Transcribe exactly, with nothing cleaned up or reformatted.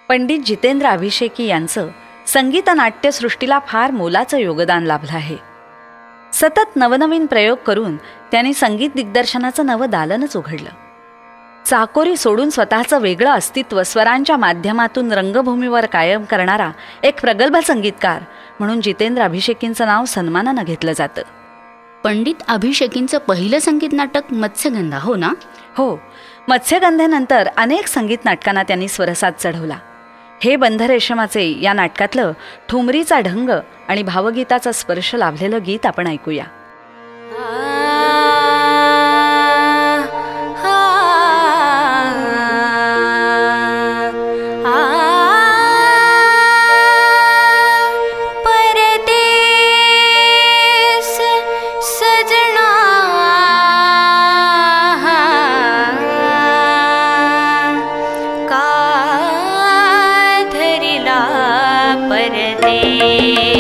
पंडित जितेंद्र अभिषेकी यांचं संगीत नाट्यसृष्टीला फार मोलाचं योगदान लाभलं आहे. सतत नवनवीन प्रयोग करून त्यांनी संगीत दिग्दर्शनाचं नवं दालनच उघडलं. चाकोरी सोडून स्वतःचं वेगळं अस्तित्व स्वरांच्या माध्यमातून रंगभूमीवर कायम करणारा एक प्रगल्भ संगीतकार म्हणून जितेंद्र अभिषेकींचं नाव सन्मानानं घेतलं जातं. पंडित अभिषेकींचं पहिलं संगीत नाटक मत्स्यगंधा, हो ना? हो, मत्स्यगंधेनंतर अनेक संगीत नाटकांना त्यांनी स्वरसाद चढवला. हे बंधरेशमाचे या नाटकातलं ठुमरीचा ढंग आणि भावगीताचा स्पर्श लाभलेलं गीत आपण ऐकूया. परदेस